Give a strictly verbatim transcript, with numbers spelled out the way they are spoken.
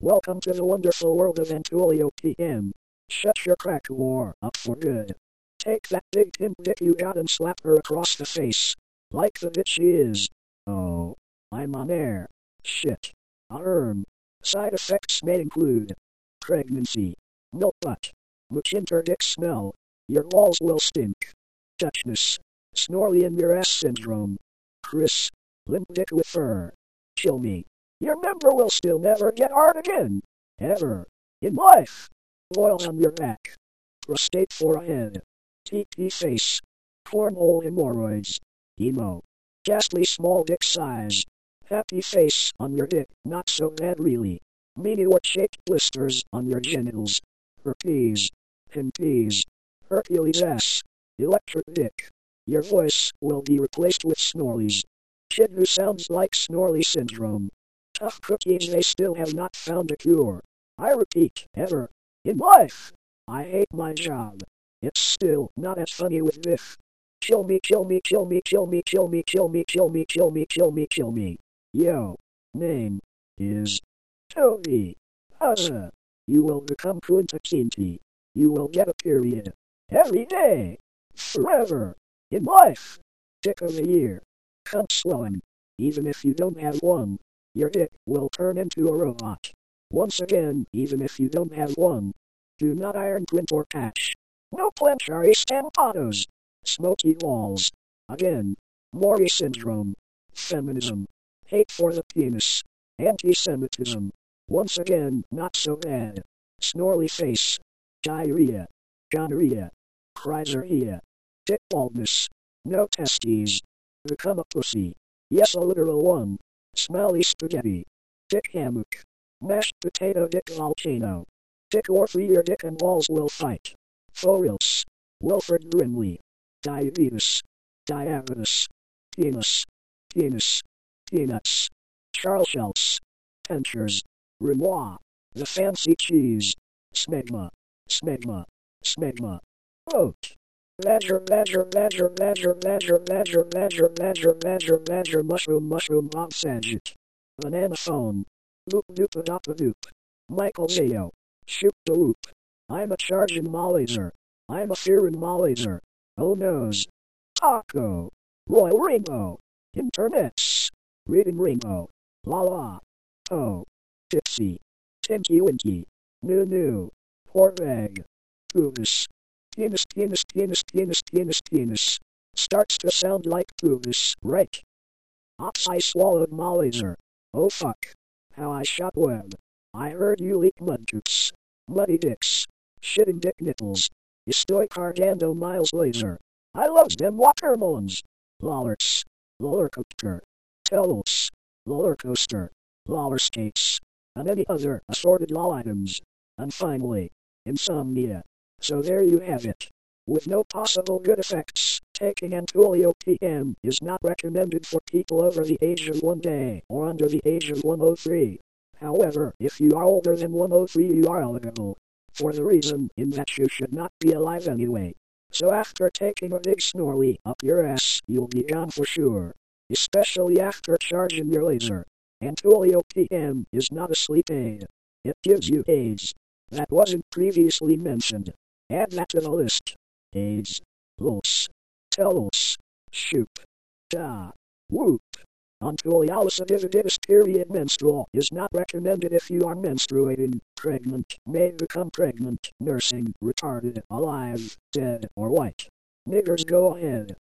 Welcome to the wonderful world of Antulio P M. Shut your crack war up for good. Take that big tin dick you got and slap her across the face. Like the bitch she is. Oh, I'm on air. Shit. Arm. Side effects may include pregnancy, milk butt, much interdick smell, your walls will stink, touchness, snorly in your ass syndrome, Chris, limp dick with fur, kill me, your member will still never get hard again, ever, in life, oil on your back, prostate forehead, T T face, cornhole hemorrhoids, emo, ghastly small dick size, happy face on your dick, not so bad really. Meteor-shaped blisters on your genitals. Herpes. Herpes. Hercules ass. Electric dick. Your voice will be replaced with Snorlies. Kid who sounds like Snorly syndrome. Tough cookies, they still have not found a cure. I repeat, ever. In life. I hate my job. It's still not as funny with Biff. Kill me, kill me, kill me, kill me, kill me, kill me, kill me, kill me, kill me, kill me. Yo. Name is Toby. Huzzah. You will become Kunta Kinte. You will get a period. Every day. Forever. In life. Dick of the year. Cunt swelling. Even if you don't have one, your dick will turn into a robot. Once again, even if you don't have one, do not iron glint or patch. No planchari stampados. Smoky walls. Again. Maury syndrome. Feminism. Hate for the penis. Anti-Semitism. Once again, not so bad. Snorly face. Diarrhea. Gonorrhea. Chrysorrhea. Dick baldness. No testes. Become a pussy. Yes, a literal one. Smelly spaghetti. Dick hammock. Mashed potato dick volcano. Dick or free your dick and walls will fight. Forials. Wilfred Brimley. Diabetes. Diabetes. Penis. Penis. Peanuts. Charles Schultz. Dentures. Renoir. The fancy cheese. Smegma. Smegma. Smegma. Oat. Badger, badger, badger, badger, badger, badger, badger, badger, badger, badger, mushroom, mushroom, mob saget. Banana phone. Loop, loop, adopt, loop. Michael Zayo. Shoot the loop. I'm a charging Mollizer. I'm a fearing Mollizer. Oh noes. Taco. Royal Ringo. Internets. Reading Ringo. La la. Oh. Tipsy. Tinky Winky. New New. Poor bag. Pubis. Penis, penis, penis, penis, penis, penis. Starts to sound like pubis, right? Ops, I swallowed Mollizer. Oh fuck. How I shot web. I heard you leak mudjukes. Muddy dicks. Shitting dick nipples. Estoy cargando miles laser. I love them watermelons. Lollerts. Roller coaster. Telos. Roller coaster. Roller skates. And any other assorted law items. And finally, insomnia. So there you have it. With no possible good effects, taking Antulio P M is not recommended for people over the age of one day or under the age of one oh three. However, if you are older than one oh three you are eligible, for the reason in that you should not be alive anyway. So after taking a big snorly up your ass, you'll be gone for sure. Especially after charging your laser. Antulio P M is not a sleep aid. It gives you AIDS. That wasn't previously mentioned. Add that to the list. AIDS. Los. Telos. Shoop. Da. Whoop. Ontulialis period menstrual is not recommended if you are menstruating, pregnant, may become pregnant, nursing, retarded, alive, dead, or white. Niggers go ahead.